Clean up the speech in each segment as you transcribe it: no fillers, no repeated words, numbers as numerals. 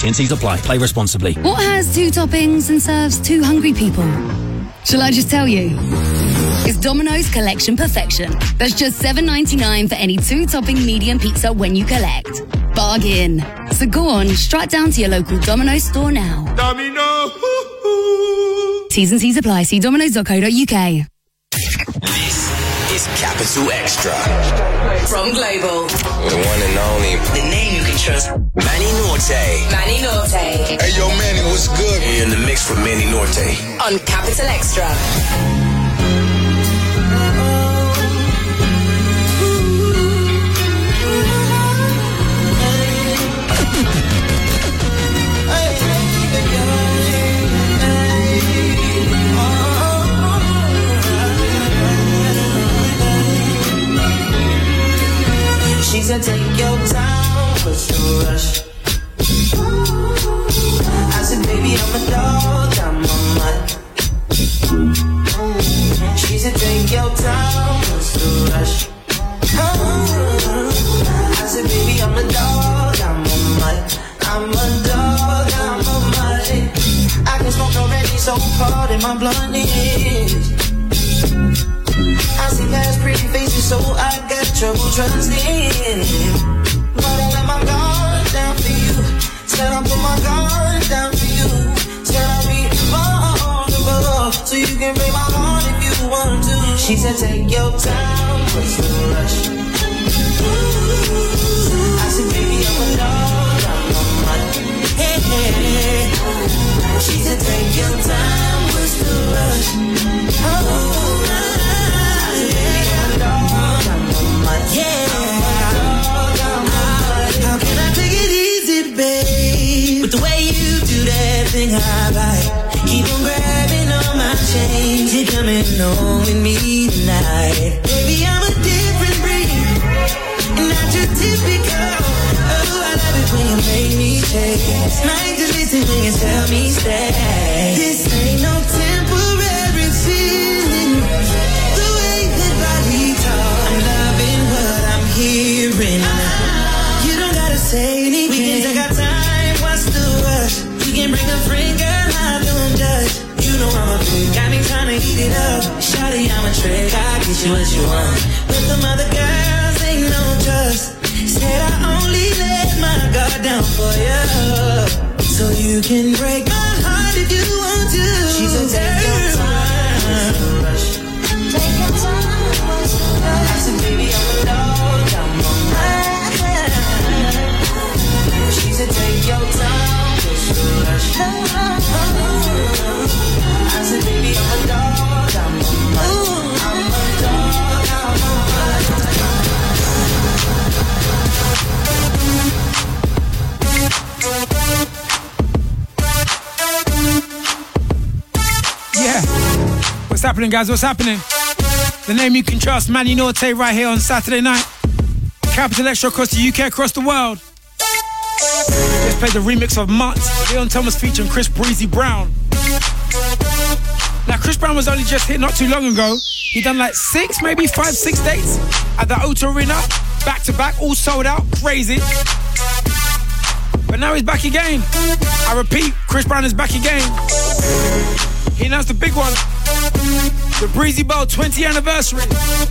and T's apply. Play responsibly. What has 2 toppings and serves 2 hungry people? Shall I just tell you? It's Domino's Collection Perfection. That's just $7.99 for any 2-topping medium pizza when you collect. Bargain. So go on, strut down to your local Domino's store now. Domino. T's and C's apply. See domino's.co.uk. This is Capital Extra. From Global. The one and only. The name you can trust. Manny Norte. Manny Norte. Hey, yo, Manny, what's good? You're in the mix with Manny Norte. On Capital Extra. She said, take your time, what's the rush? I said, baby, I'm a dog, I'm a mutt. She said, take your time, what's the rush? I said, baby, I'm a dog, I'm a mutt. I'm a dog, I'm a mutt. I can smoke already, so hard in my blunt is. I see past pretty faces, so I got trouble trusting. But I let my guard down for you. Said I put my guard down for you. Said I'll be vulnerable, so you can break my heart if you want to. She said, take your time, what's the rush? I said, baby, I'm a dog, I'm a mutt. Hey, hey. She said, take your time, what's the rush? How can I take it easy, babe? With the way you do that thing, I like. Keep on grabbing on my chains. You're coming home with me tonight. Baby, I'm a different breed, not your typical. Oh, I love it when you make me chase. Might just listen when you tell me stay. This ain't no temporary feeling. The way that body talk, I'm loving what I'm hearing. You don't gotta say anything. We can take our time, what's the rush? You can bring a friend, girl, I don't judge. You know I'm a freak, got me trying to eat it up. Shawty, I'm a trick, I'll get you what you want. But them other girls ain't no trust. Said I only let my guard down for you, so you can break my heart if you want to. She said take your time, what's the rush? Take your time, what's the rush? I said baby, I'm a dog, I'm a man. She said take your time, what's the rush? I said baby, I'm a dog, I'm a man. I'm a dog, I'm a man. Yeah. What's happening, guys? What's happening? The name you can trust, Manny Norte, right here on Saturday night. Capital Extra across the UK, across the world. Just played the remix of Mutt, Leon Thomas featuring Chris Breezy Brown. Now, Chris Brown was only just hit not too long ago. He done like 6, maybe 5, 6 dates at the O2 Arena, back to back, all sold out, crazy. But now he's back again. I repeat, Chris Brown is back again. He announced the big one, the Breezy Bowl 20th anniversary.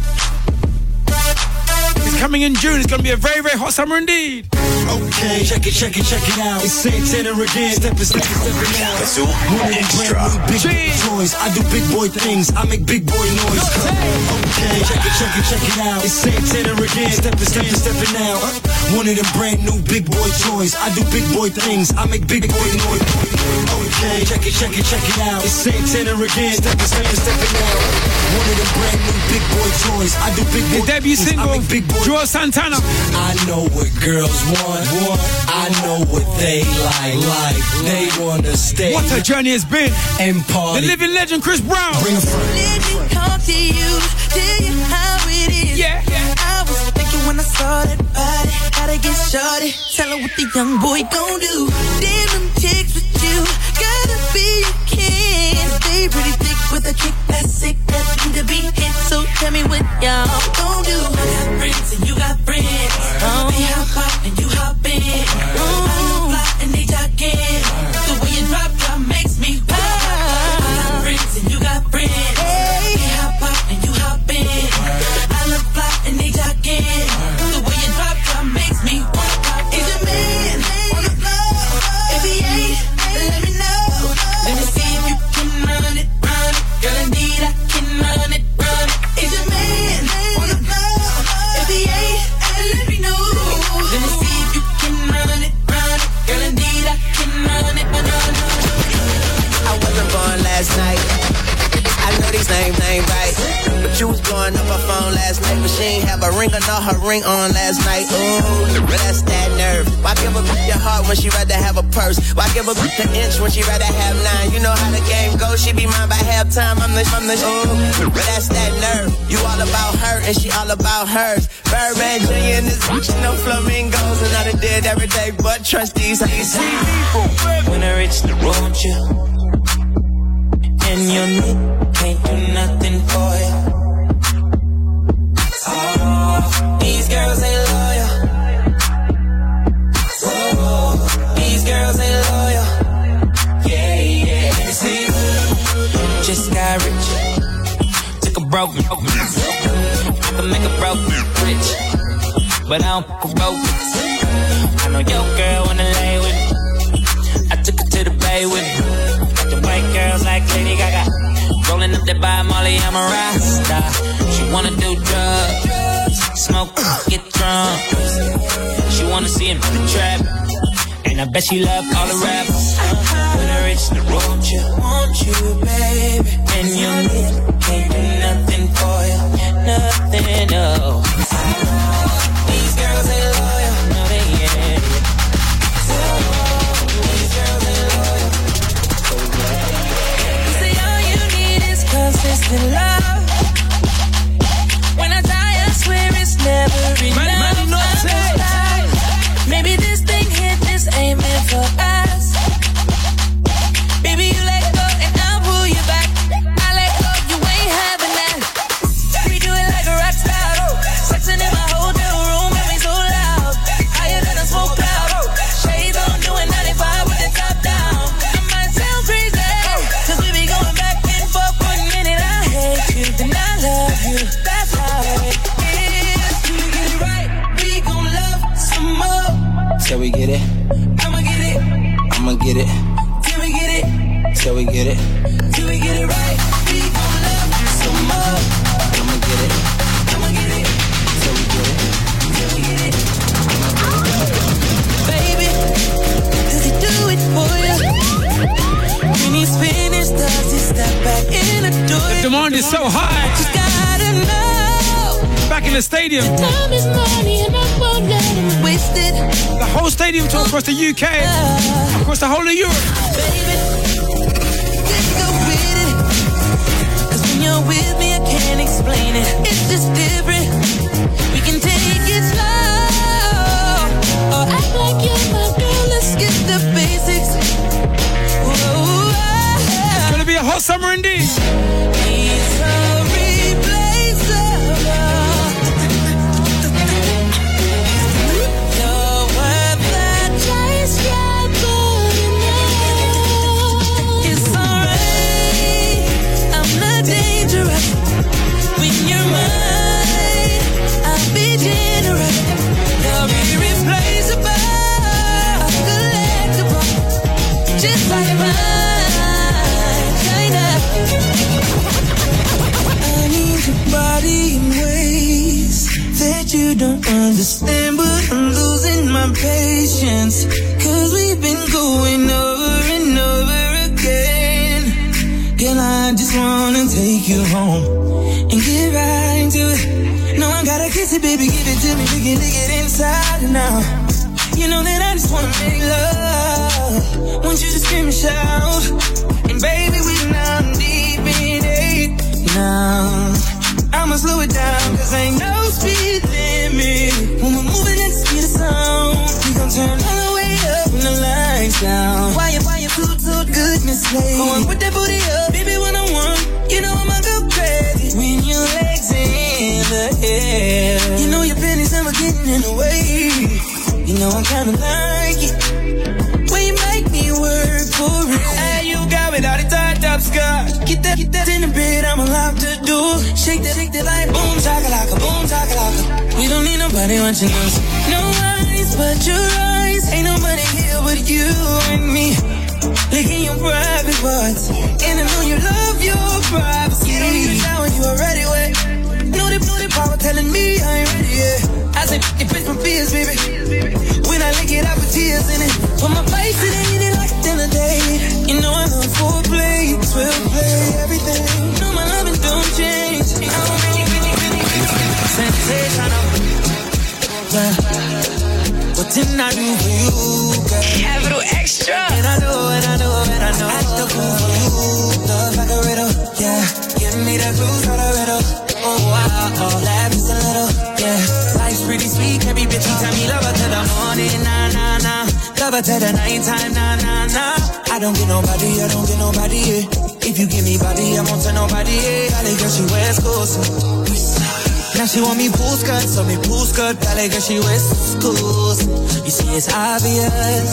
It's coming in June. It's going to be a very, very hot summer indeed. Okay, check it out. It's Santana again. Stepping out. Extra. Big toys. I do big boy things. I make big boy noise. Okay, check it out. It's Santana again. Stepping out. One of them brand new big boy toys. I do big boy things. I make big boy noise. Okay, check it out. It's Santana again. Stepping out. One of them brand new big boy toys. I do big boy things. Debut single, Joel Santana. I know what girls want. I know what they like. They wanna stay. What a journey it's been. And party. The living legend, Chris Brown. Bring a friend. Let me talk to you, tell you how it is. Yeah. I was thinking when I saw that body, gotta get shorty. Tell her what the young boy gon' do. Damn them chicks with you, gotta be a king. Stay pretty thick with a chick that's sick, that need to be hit. So tell me what y'all gon' do. I got friends and you got friends. We hop out and you hop in. I look fly and they jogging. know these names ain't right. But you was blowing up her phone last night, but she ain't have a ring or not her ring on last night. Ooh, that's that nerve. Why give a bitch your heart when she rather have a purse? Why give a bitch an inch when she rather have 9? You know how the game goes, she be mine by halftime. I'm the ooh, that's that nerve. You all about her and she all about hers. Birdman Jr. and this bitch, no flamingos, and I done did every day but trust these people. When I reach the road, you and your knee can't do nothing for you. Oh, these girls ain't loyal. Oh, these girls ain't loyal. Yeah, yeah. See, just got rich. Took a broken. I can make a broken rich, but I don't fuck a broken. I know your girl wanna lay with me. I took her to the bay with me. Got the white girls like Lady Gaga. Rolling up that by Molly, I'm a Rasta. She wanna do drugs, smoke, get drunk. She wanna see him in the trap, and I bet she love all the rappers. When I reach the road, want you, baby. And you can't do nothing for you, nothing, no. These girls ain't loyal, no they ain't. These girls ain't loyal. You say all you need is consistent love. When I die, I swear it's never enough. Maybe this thing hit, this ain't meant for us. Baby, you let go and I'll pull you back. I let go, you ain't having that. We do it like a rock star. Sexing in my hotel room, and we so loud. Higher than a smoke cloud. Shades on, doing 95 with the top down. I might sound crazy, cause we be going back and forth for a minute. I hate you, then I love you. That's how it is. You get it right, we gon' love some more. Till we get it, I'ma get it, I'ma get it. till we get it, Till we get it, till we get it right. We gon' love some more. I'ma get it. I'ma get it, Till we get it, till we get it. Baby, does he do it for you? When he's finished, does he step back in the door? The demand is so high. You gotta know. Back in the stadium, Time is money and I won't let him waste it. the whole stadium tour across the UK, across the whole of Europe. Baby, let's go with it. Cause when you're with me, I can't explain it. It's just different. We can take it slow. Or act like you're my girl. Let's get the basics. Whoa, It's gonna be a hot summer indeed. he's irreplaceable. You're worth the chase, yeah, good enough. It's alright, I'm not dangerous. When you're mine, I'll be generous. You're irreplaceable, collectible, just like mine, China. I need your body in ways that you don't understand, but I'm losing my patience. Cause we've been going over and over again. Girl, I just wanna take you home and get right into it. No, I gotta kiss it, baby, give it to me. We can dig it inside and out. You know that I just wanna make love. Want you to scream and shout. And baby, we're now deep in it. Now, I'ma slow it down, cause ain't no speed limit. When we're moving at the speed of sound, we gon' turn all the way up when the lights down. Why you food so good, Miss Lady? Going with that booty up, baby, when I want, you know I'ma go crazy. When your legs in the air, you know your pennies never getting in the way. You know I kinda like it when you make me work for it. Hey, you got me all the tied up scotch. Get that in the bed, I'ma lock the door. Shake that like boom chakalaka, boom chakalaka. We don't need nobody watching us. No eyes but your eyes. Ain't nobody here but you and me. Licking your private parts, and I know you love your privacy. You don't need a shower, you already wet. Know the power telling me I ain't ready yet. I said, it fits my fears, baby. When I lick it, I put tears in it. Put my face in it, eat it like a dinner date. You know I love foreplay, 12 play, everything. Know my love didn't I do for you, girl? Capital Extra. And I know, and I know, and I know. Act the fool for you. Love like a riddle, yeah. Give me the clues for the riddle. Oh, wow, laugh just a little, yeah. Life's pretty sweet, can't be bitchy. Tell me love her till the morning, nah, nah, nah. Love her till the nighttime, nah, nah, nah. I don't get nobody, yeah. If you give me body, I won't tell nobody, yeah. Ballet girl, she wears clothes. Now she want me pool skirt, so me pool skirt. Ballet girl, she wears schools. You see, it's obvious,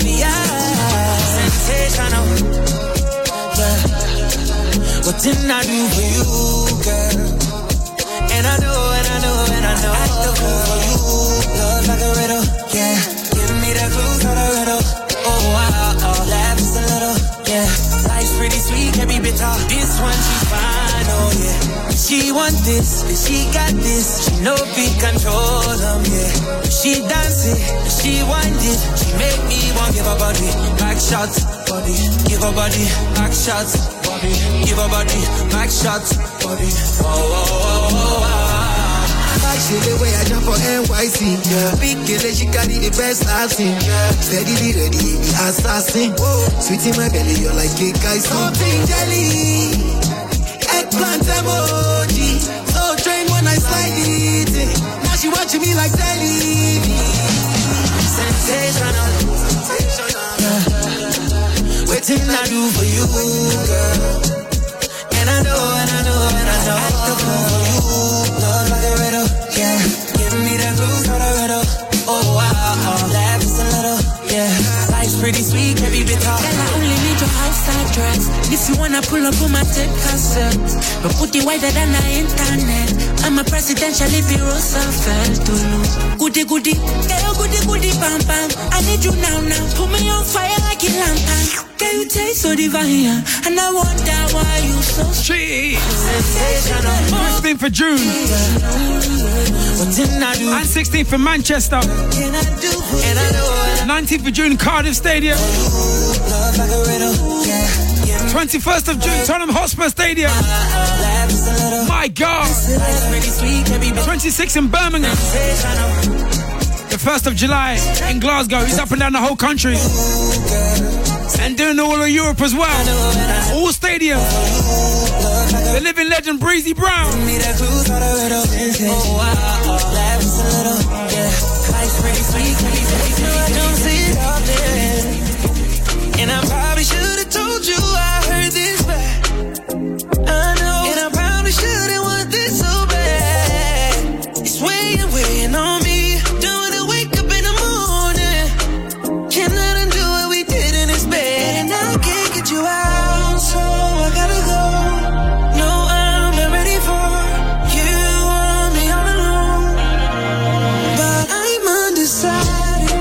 sensational, yeah. What didn't I do for you, girl? And I know, and I know, and I know. Act the fool for you. Love like a riddle, yeah. Give me the clues for the riddle. Oh, wow, laugh just a little, yeah. Life's pretty sweet, can't be bitter. This one, she's fine, oh, yeah. She want this, she got this. She know big control, yeah. She dance it, she want it. She make me want give her body back shots, body. Give her body back shots, body. Give her body back shots, body. Oh, oh, oh, oh, oh. Like she the way I jump for NYC, yeah. Big girl, she carry the best I've seen, yeah. Steadily ready, the assassin. Whoa. Sweet in my belly, you're like cake ice. Something jelly, eggplant emoji. So trained when I slide it in. Now she watching me like telly. Sensational, yeah. Waiting I do for you, girl. And I know, and I know, and I know. Act the fool for you. Love like a riddle, yeah. Give me the clues for the riddle. Oh, wow, laugh just a little, yeah. Life's pretty sweet, can't be bitter. Girl, I only need your outside dress. If you wanna pull up on my tape cassette, but put it wider than the internet. I'm a presidential if you Roosevelt to lose. Goody, goody, girl, goody, goody, bam, bam. I need you now, now. Put me on fire like a lantern. Girl, you taste so divine, and I wonder why you so Sweet. sensational. 15th of June What didn't I do? and 16th in Manchester. Can I do? And I know 19th of June, Cardiff Stadium. love like a riddle, yeah. 21st of June, Tottenham Hotspur Stadium. Laugh just a little. My God. Life's pretty sweet, can't be 26th in Birmingham. sensational. The 1st of July in Glasgow. He's up and down the whole country. And doing all of Europe as well. All stadiums. The living legend Breezy Brown. Me the clues for the riddle. Oh, wow, laugh just a little, yeah. Life's pretty sweet, can't be sweet. No, I don't see it all there. And I probably should have told you I heard this back. I know. And I probably shouldn't want this so bad. It's weighing on me. Don't wanna wake up in the morning. Cannot undo what we did in this bed. And I can't get you out, so I gotta go. No, I'm not ready for you. Want me all alone. But I'm undecided,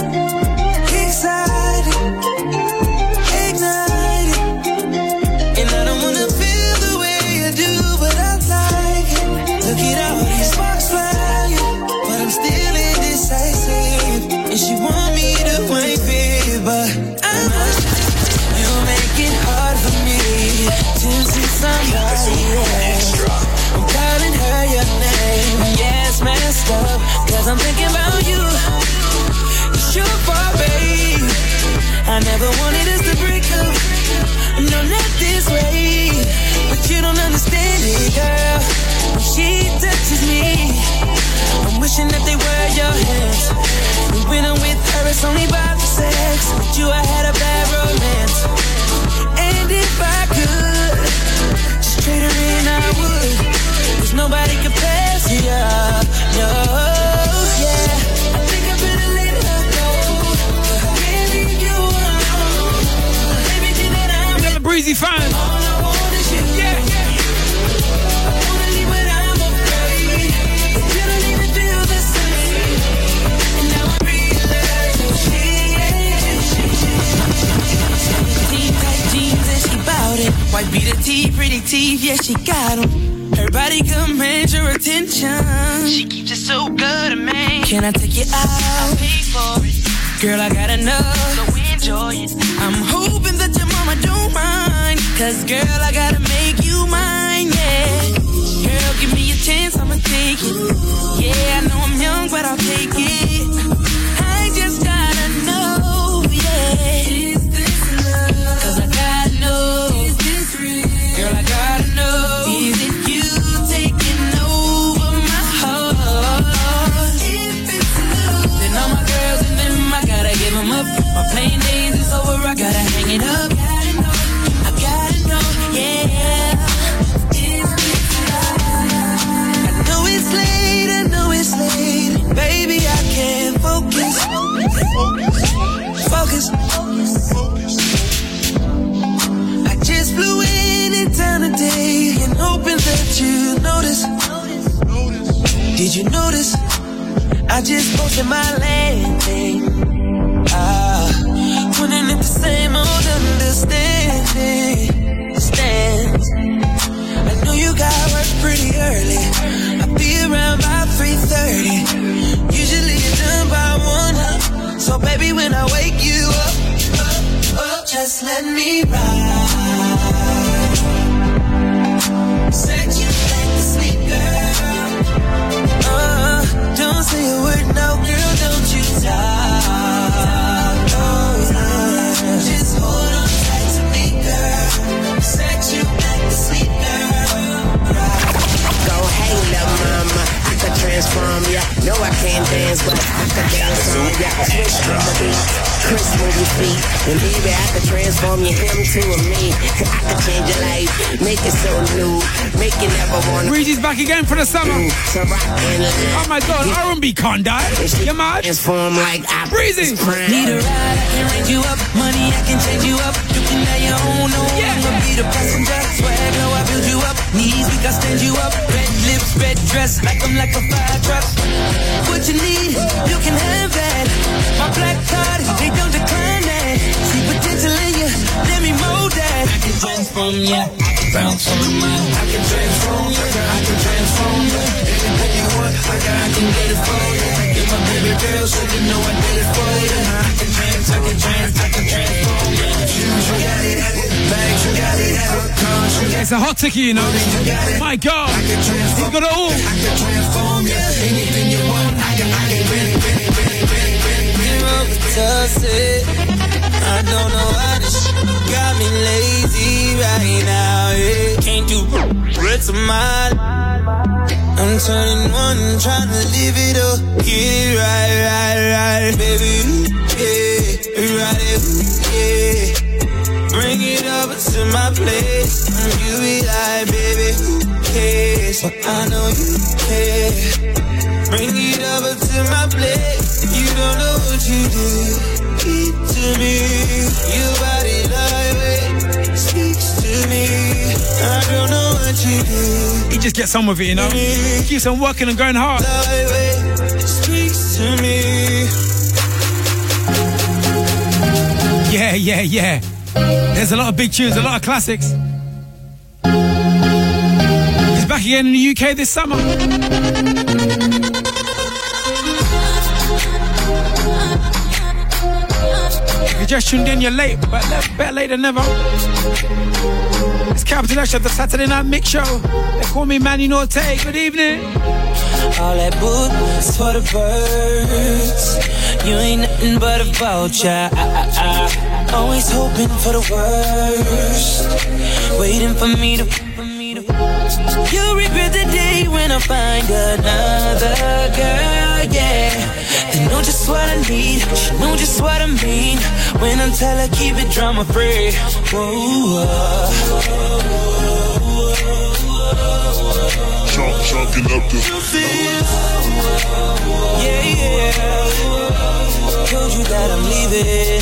excited, ignited. And I don't wanna feel the way you do, but I like it. Look at all these sparks flying, but I'm still indecisive. And she want me to wipe it, but I'm not. You make it hard for me to see somebody else. I'm calling her your name, yeah, it's messed up, cause I'm thinking about you. You're far, babe. I never wanted us to break up, no, not this way. But you don't understand it, girl. When she touches me, I'm wishing that they were your hands. And when I'm with her, it's only about the sex. With you, I had a bad romance. And if I could just trade her in, I would. Cause nobody compares to you, no, yeah. I think I better let her go. I can't leave you alone. Everything that I'm We got the Breezy fans. all I want is you. Yeah. I wanna leave, but I'm afraid. But you don't even feel the same. And now I realize that she Deep tight jeans and she bout it. White beater tee, pretty teeth, yeah, she got 'em. Her body commands your attention. She keeps it so good, man. Can I take you out? I'll pay for it. Girl, I got enough, so enjoy it. I'm hoping that your mama don't mind. Cause girl, I gotta make you mine, yeah. Girl, give me a chance, I'ma take it. Yeah, I know I'm young, but I'll take it. I just Did you notice? I just posted my landing. Wondering if the same old understanding stands. I know you got work pretty early. I'll be around by 3:30. Usually you're done by 1. So baby, when I wake you up, just let me ride. Set you back to sleep, girl. Don't say a word, no, girl, don't you talk. Just hold on tight to me, girl. Set you back to sleep, girl. Go, hey, love mama, I could transform ya. No, I can't dance, but I could dance on ya. Switch on the beat, Chris, move your feet. And baby, I could transform you, him to a me. I could change your life, make it so new. Make you never wanna. Breezy's back again for the summer. Oh my God, R&B can't die. You mad? Transform like I Breezy. Need a ride, I can raise you up. Money, I can change you up. You can have your own, no, I'ma be the passenger. Swag, no, I build you up. Knees, we can stand you up. Red lips, red dress, like I'm like a fire truck. What you need, you can have that. My black card, they don't decline that. See potential in you, let me mold that. I can transform ya, I can bounce on you. I can transform ya, I can transform ya. Anything you want, I can get it for you. Get my baby girl, so you know I did it for you. I can transform ya. Shoes, you got it, bags, you got it, cars, you got it. It's a hot ticket, you know. My God, he's got it all. I can transform ya. Anything you want, I can really. I don't know why this got me lazy right now. Yeah. Can't do rest of my life. I'm turning one, trying to live it up. Yeah, right, baby. Yeah, right, yeah. Bring it over to my place. You be like, baby, who cares? But I know you care. Bring it over to my place. You don't know what you do. Speak to me. Your body lightweight speaks to me. I don't know what you do. He just gets on with it, you know. He keeps on working and going hard. Lightweight speaks to me. Yeah. There's a lot of big tunes, a lot of classics. He's back again in the UK this summer. If you just tuned in, you're late, but better late than never. It's Capital Extra, the Saturday Night Mix Show. They call me Manny Norte. Good evening. All that boots for the birds. You ain't nothing but a vulture. Always hoping for the worst. Waiting for me to. You'll regret the day when I find another girl, yeah. They know just what I need, she know just what I mean. When I tell her keep it drama free. Chalking up the yeah. Told you that I'm leaving.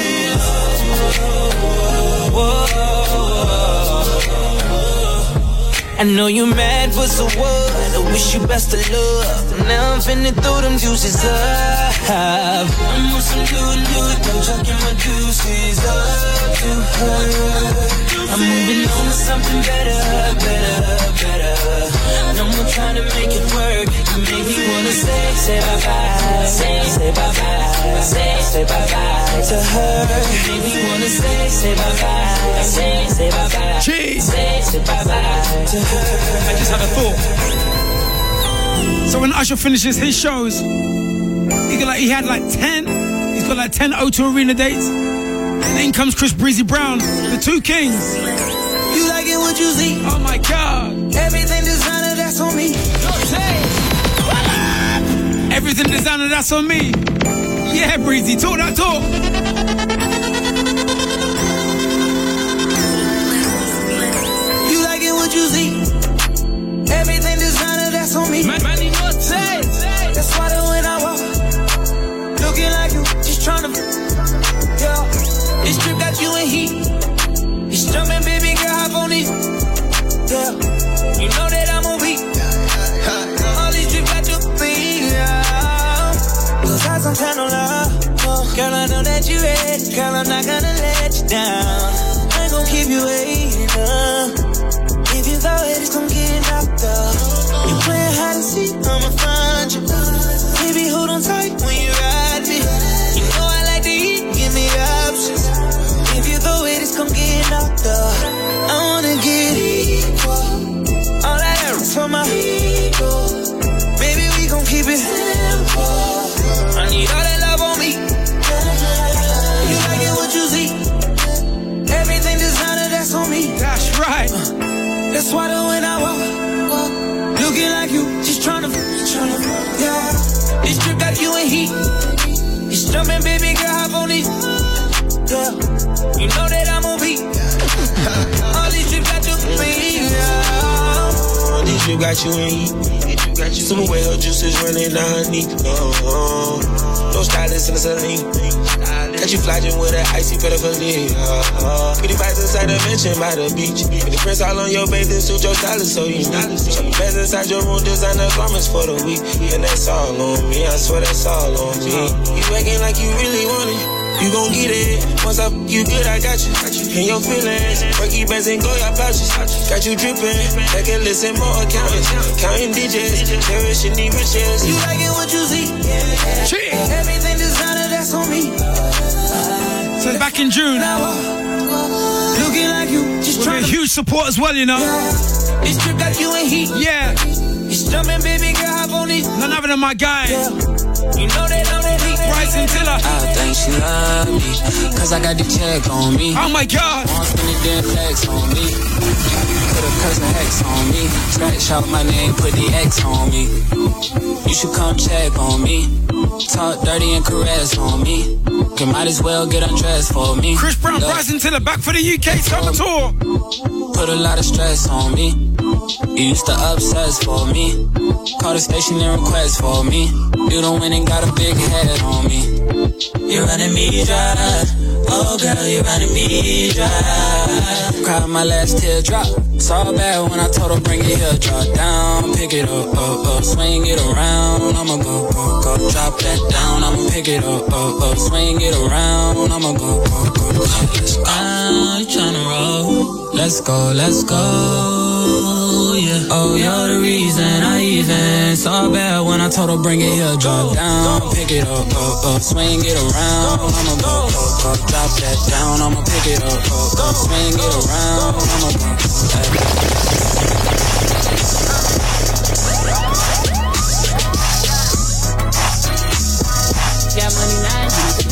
I know you mad, but so what? I wish you best of luck. Now I'm finna throw them juices up. I'm on some new, I'm chucking my juices up to her. I'm moving on to something better. No more trying to make it work. You make me wanna say bye-bye. Say bye-bye. Say bye-bye to her. You make me wanna say bye-bye. Say bye-bye. Jeez. Say bye-bye to her. I just had a thought. So when Usher finishes his shows, he had like 10. He's got like 10 O2 Arena dates. And then comes Chris Breezy Brown, the two kings. You like it what you see? Oh my God. Everything designer, that's on me. Everything designer, that's on me. Yeah, Breezy, talk that talk. You like it what you see? Everything designer, that's on me. Manny Norte. That's why that when I walk, looking like you, just tryna. Yeah, this trip got you in heat. It's jumping, baby girl, hop on it. Yeah, you know that I'm on beat. All these trips got you. don't tell no lie. Girl, I know that you ready. Girl, I'm not gonna let you down. I ain't gon' keep you waiting up. If you thought it's gon' get knocked up, you playing hide and seek, I'ma find you. Baby, hold on tight when you ride me. You know I like to eat, give me options. If you thought it's gon' get knocked up, I wanna get equal. All that ass for my ego. Baby, we gon' keep it simple. I need all that love on me. You like it what you see. Everything designer, that's on me. That's right. That's why when I walk, looking like you, just tryna, yeah. This trip got you in heat. It's jumping, baby girl, hop on it. Yeah, you know that I'm on beat. All these trips got you in heat. Yeah. This trip got you in heat. Some way her juices running down her knee. No stylist in the saline. Got you flogging with an icy pedophilia. Pretty vibes inside the mansion by the beach. With the prints all on your bathing suit, your stylist so you know. Show me beds inside your room, designer garments for the week. And that's all on me, I swear that's all on me. You acting like you really want it. You gon' get it. Once I you good, I got you. In your feelings, Frankie bands and go your pouches. Got you dripping, like a listen more accountants. Counting digits, cherishing the riches. You like it what you see. Everything designer, that's on me. So back in June, looking like you, just we're a huge support as well, you know. This trip got you in heat. Yeah. It's jumping, baby girl, hop on it. None other than my guy. Yeah. You know that I'm on beat. Bryson Tiller. I think she love me, cause I got the check on me. Oh my God. Won't spend the damn flex on me. Put a cousin X on me. Scratch out my name, put the X on me. You should come check on me. Talk dirty and caress on me. You might as well get undressed for me. Chris Brown, Bryson Tiller, back for the UK summer tour. Put a lot of stress on me. You used to obsess for me. Call the station and request for me. You don't win and got a big head on me. You're running me dry. Oh girl, you're running me dry. Cried my last teardrop. Saw bad when I told her bring it here. Drop down, pick it up, swing it around. I'ma go. Drop that down, I'ma pick it up, swing it around. I'ma go. Let's go. You tryna roll? Let's go, yeah. Oh, you're the reason I even saw bad when I told her bring it here. Drop down, pick it up, swing it around. I'ma go. Drop that down, I'ma pick it up, swing it around. I'ma go. Got money now,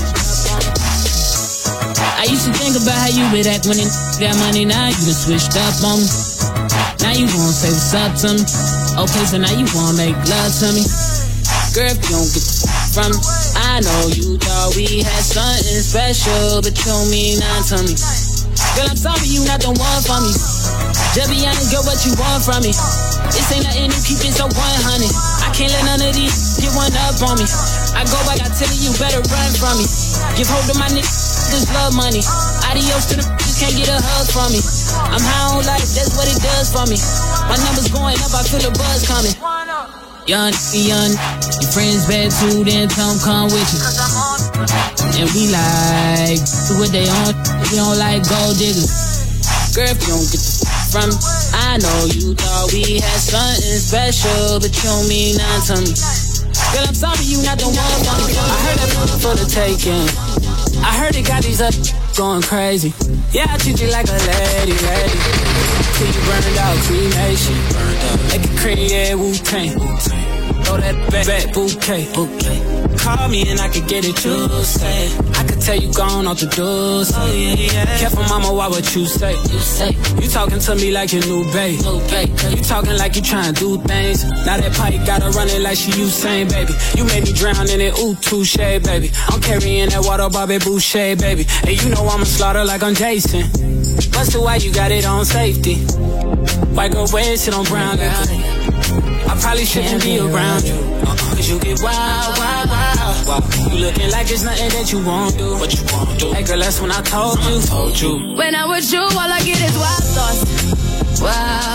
I used to think about how you would act when it got money. Now you done switched up on me. Now you gon' say what's up to me. Okay, so now you wanna make love to me. Girl, if you don't get from me, I know you thought we had something special, but you don't mean nothing to me. Girl, I'm sorry you not the one for me. Just be honest, girl, what you want from me? This ain't nothing, you keep it so 100. I can't let none of these get one up on me. I go back, I tell you, you better run from me. Give hold to my niggas, love money. Adios to the just can't get a hug from me. I'm high on life, that's what it does for me. My numbers going up, I feel the buzz coming. Young, your friends bad too, then tell them come with you. And we like, do what they on, we don't like gold diggers. Girl, if you don't get the from me, I know you thought we had something special, but you don't mean nothing to me. Girl, I'm sorry you not the one for me. I heard that for the taking. I heard it got these up going crazy. Yeah, I treat you like a lady. Till you burned out, cremation. Like a cream, yeah, Wu-Tang. Throw that back bouquet. Call me and I could get it, you say. I could tell you gone off the doors. Oh, yeah. Careful, mama, why what you say? You talking to me like your new babe. You talking like you trying to do things. Now that pipe gotta run it like she Usain, baby. You made me drown in it, ooh, touche, baby. I'm carrying that water, Bobby Boucher, baby. And you know I'ma slaughter like I'm Jason. Busted, why you got it on safety? White girl wear shit on brown, baby. I probably shouldn't be around you, cause you get wild. You looking like it's nothing that you won't do. What you won't do? Hey girl, that's when I told you. When I'm with you, all I get is wild thoughts. Wild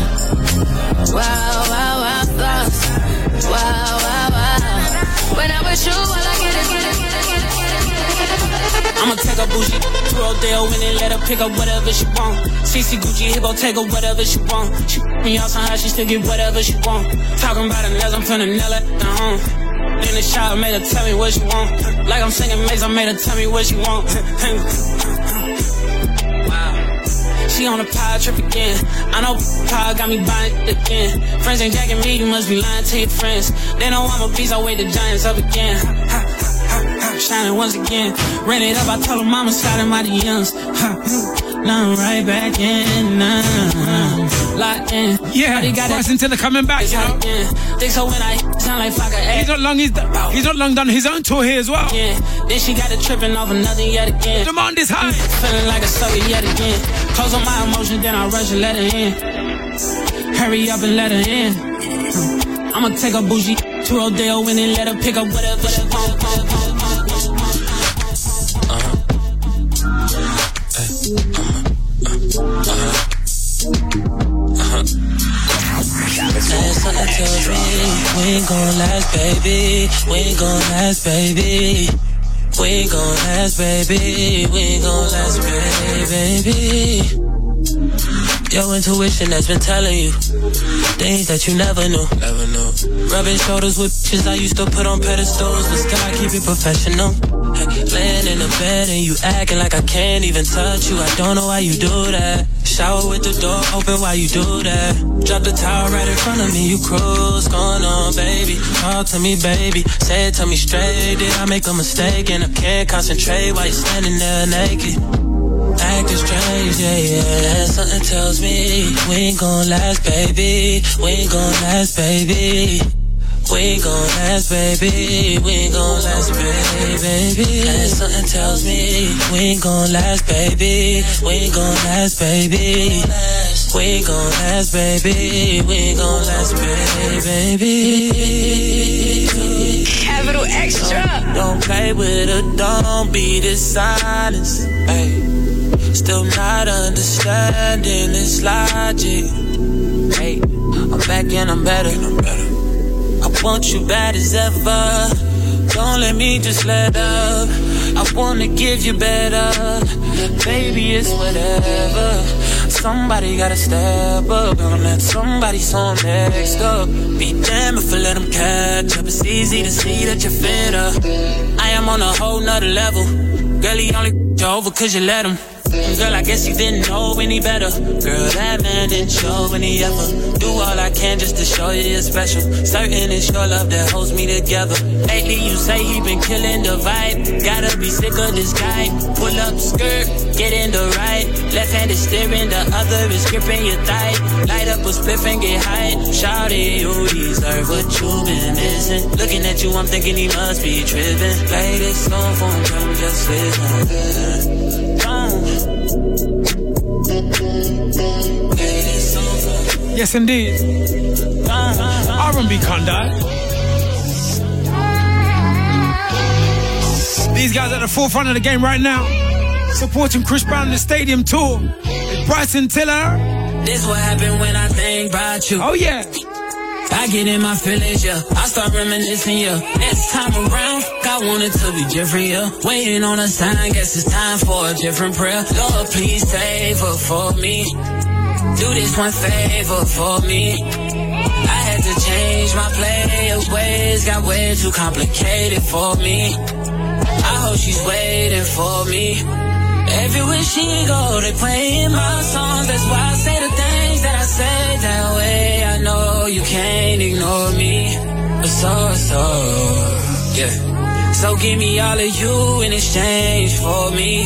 thoughts. When I'm with with you while I get it. I'ma take a bougie to Rodeo and then let her pick up whatever she want. CC Gucci, here go take her whatever she want. She me out somehow, she still get whatever she want. Talking about her nails, I'm finna nail it down. In the shower, made her tell me what she want. Like I'm singing Maze, I made her tell me what she want. Wow. She on a power trip again. I know power got me buying it again. Friends ain't jacking me, you must be lying to your friends. They know I'm a beast, I wake the giants up again. Shining once again. Ran it up, I told her mama sliding my DMs. Now I'm right back in. Locked in. Yeah, Bryson Tiller coming back, you know. Think so when I sound like fuck a He's not long done his own tour here as well. Yeah. Then she got it tripping off another yet again. Demand is high. Feeling like a sucker yet again. Close on my emotions, then I rush and let her in. Hurry up and let her in. I'ma take a bougie to Rodeo and then let her pick up whatever she want. Something tells me we ain't gon' last, baby. We ain't gon' last, baby. We ain't gon' last, baby. We ain't gon' last, baby. Your intuition has been telling you things that you never knew. Rubbing shoulders with bitches I used to put on pedestals, but still I keep it professional. Laying in the bed and you acting like I can't even touch you. I don't know why you do that. Shower with the door open while you do that. Drop the towel right in front of me, you cruise. Going on, baby? Talk to me, baby. Say it to me straight. Did I make a mistake? And I can't concentrate while you're standing there naked. Acting strange, yeah. Something tells me we ain't gon' last, baby. We ain't gon' last, baby. We ain't gon' last, baby. We ain't gon' last, baby. And something tells me we ain't gon' last, baby. We ain't gon' last, baby. We ain't gon' last, baby. We ain't gon' last, baby. Capital Extra. Don't play with her, don't be dishonest. Ay. Still not understanding this logic. Hey, I'm back and I'm better. I want you bad as ever. Don't let me just let up. I wanna give you better. Baby, it's whatever. Somebody gotta step up. Don't let somebody so next up. Be damned if I let them catch up. It's easy to see that you're fed up. I am on a whole nother level. Girl, he only you over cause you let him. Girl, I guess you didn't know any better. Girl, that man didn't show any effort. Do all I can just to show you you're special. Certain it's your love that holds me together. Lately you say he been killing the vibe. Gotta be sick of this guy. Pull up skirt, get in the right. Left hand is steering, the other is gripping your thigh. Light up a spliff and get high. Shawty, you deserve what you've been missing. Looking at you, I'm thinking he must be tripping. Play this song for him, come just listen. Yes, indeed. R&B can't die. These guys are at the forefront of the game right now, supporting Chris Brown in the stadium tour. Bryson Tiller. This what happened when I think about you. Oh yeah. I get in my feelings, yeah. I start reminiscing, yeah. Next time around, I want it to be different, yeah. Waiting on a sign, guess it's time for a different prayer. Lord, please save her for me. Do this one favor for me. I had to change my play of ways. Got way too complicated for me. I hope she's waiting for me. Everywhere she go, they playing my songs. That's why I say the things that I say that way. I know you can't ignore me. Yeah. So give me all of you in exchange for me.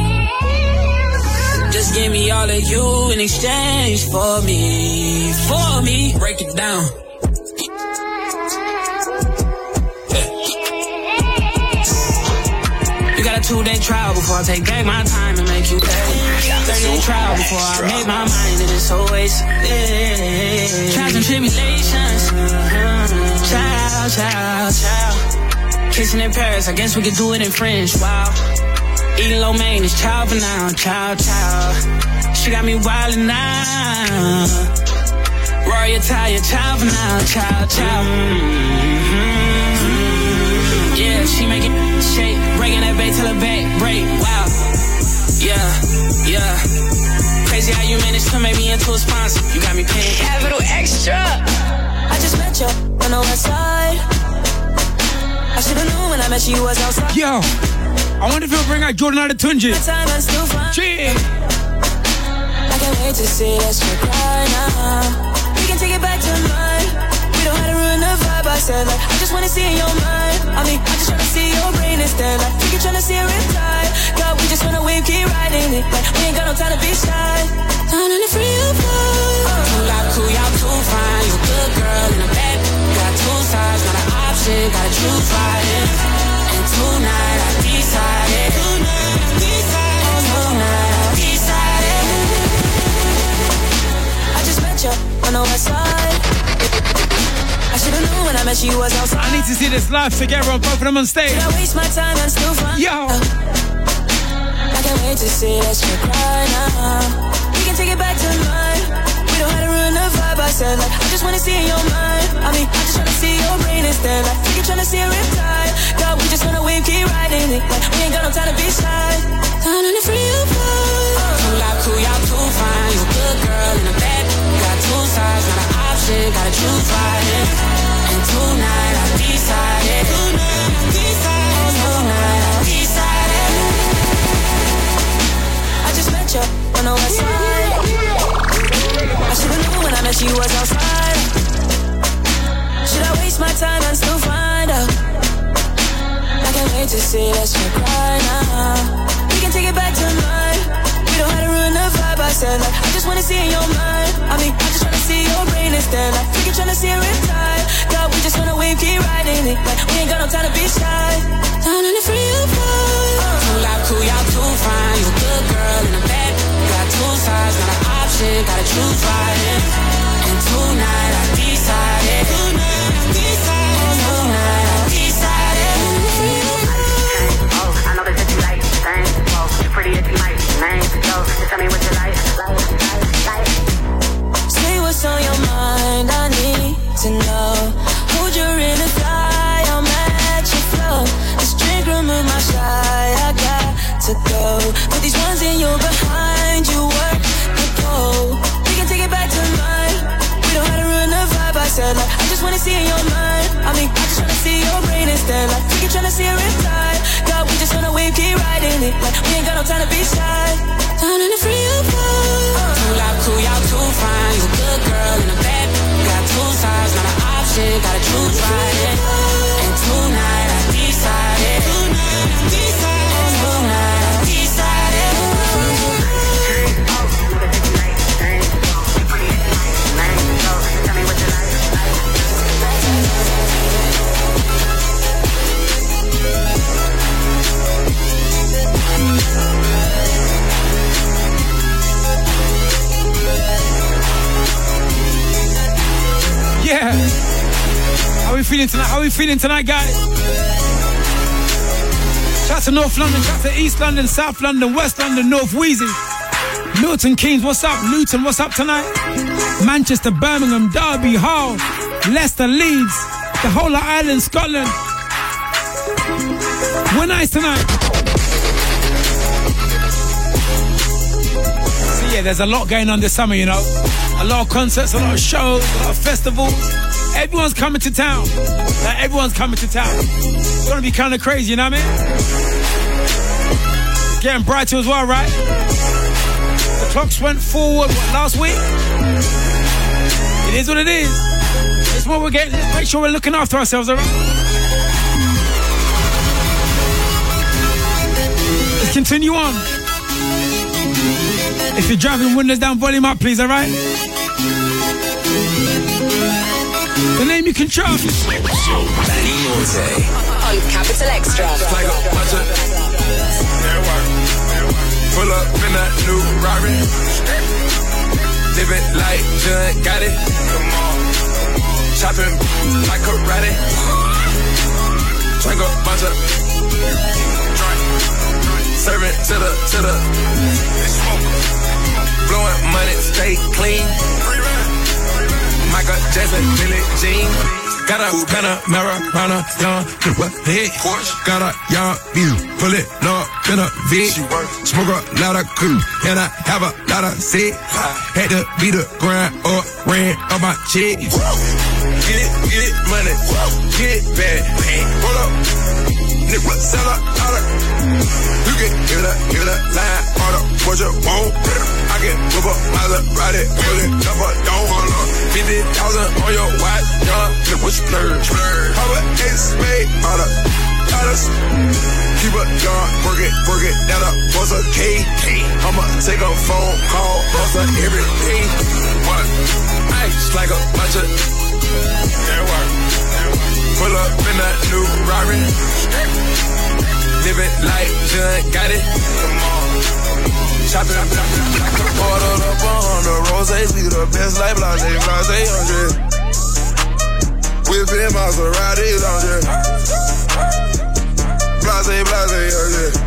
Just give me all of you in exchange for me. For me. Break it down. You got a 2-day trial before I take back my time and make you pay. 30-day trial before I make my mind, and it's always trials and tribulations. Child. Kissing in Paris, I guess we could do it in French. Wow. Eating lo mein is child for now. Child. She got me wildin' now. Rory Italia, child for now. Child. Yeah, she making shake, breaking that back till her back break. Wow. Yeah. Crazy how you managed to make me into a sponsor. You got me paying Capital Extra. I just met you on the west side. I should've known when I met you was outside. Yo, I wonder if he'll bring out Jordan out of Tunji. Cheers. I can't wait to see us cry now. We can take it back to mine. We don't have to ruin the vibe. I said like, I just wanna see in your mind. I mean, I just wanna see your brain instead. Like, we can tryna see it riptide. God, we just wanna wave, keep riding it. Like, we ain't got no time to be shy. Down in the free You got cool, y'all too fine. You a good girl in the back. Got two sides, not an option. Gotta choose riding. And tonight I decided. I just met you on the west side. I should've known when I met you was outside. I need to see this live together on both of them on stage. Did I waste my time and still find Yo. I can't wait to see us cry now. We can take it back to mine. We don't have to ruin the vibe. I said like, I just wanna see in your mind. I mean, I just wanna see your brain instead. Like, we can tryna see it riptide. God, we just wanna wave, keep riding it. Like, we ain't got no time to be shy. Down in the free You got cool, y'all too fine. You a good girl in the back. Got two sides, not an option. Gotta choose riding. And tonight I decided. I just met you on the west side. I should've known when I met you was outside. Should I waste my time and still find out? I can't wait to see us cry now. We can take it back to mine. We don't have to ruin the vibe. I said like, I just wanna see in your mind. I mean, I just wanna see your brain instead. Like, we can tryna see it riptide. God, we just wanna wave, keep riding it. Like, we ain't got no time to be shy. Down in the free You got cool, y'all too fine. You a good girl in the back. Got two sides, not an option. Gotta choose riding. And tonight I decided. I know that you like things. You're pretty if you like names. Yo, just tell me what you like. Say what's on your mind, I need to know. Hold your in and fly, I'll match your flow. This drink remove my shy, I got to go. Put these ones in your behind, you work the pole. We can take it back to mine. We don't have to ruin the vibe. I said like, I just wanna see in your mind. I mean, I just wanna see your brain instead. Like, we can tryna see it riptide. God, we just wanna wave, keep riding it. Like, we ain't got no time to be shy. Down in the free You got cool, y'all too fine. You a good girl in the back. Got two sides, not an option. Gotta choose riding. And tonight I decided. Yeah. How we feeling tonight? How we feeling tonight, guys? Shout to North London, shout to East London, South London, West London, North Wheezy. Milton Keynes, what's up? Luton, what's up tonight? Manchester, Birmingham, Derby, Hull, Leicester, Leeds, the whole of Ireland, Scotland. We're nice tonight. So yeah, there's a lot going on this summer, you know. A lot of concerts, a lot of shows, a lot of festivals. Everyone's coming to town. Like, everyone's coming to town. It's gonna be kind of crazy, you know what I mean? It's getting brighter as well, right? The clocks went forward, last week? It is what it is. It's what we're getting. Let's make sure we're looking after ourselves, alright? Let's continue on. If you're driving, windows down, volume up, please, alright? The name you can trust. Manny Norte. On Capital Extra. Pull up in that new Rari. Living like John got it. Come on. Chopping like karate. Drink a bunch of serving to the blowing money, stay clean. Michael Jackson, Billie Jean. Got a Panamera, young, hit. Got a young view, pull it up in a V. Smoke a lot of cool, and I have a lot of sick. Had to beat the grind or ran on my chick. Get money, get back. Hold up, nigga, sell a dollar. You can hear the line, order what you want. I can move up, ride it, pull it, up or down. 50,000 on your watch, young, nigga, splurge. Power X-Made, all the dollars. Keep a young, work it, that up, was a K. I'ma take a phone call, boss her every day. What? Ice like a bunch of that work. Pull up in that new Rari. Living like John got it. Come on. Chopping, ordered up on the rose. We the best like blase, 100. Whipping Maserati, 100. Blase, 100.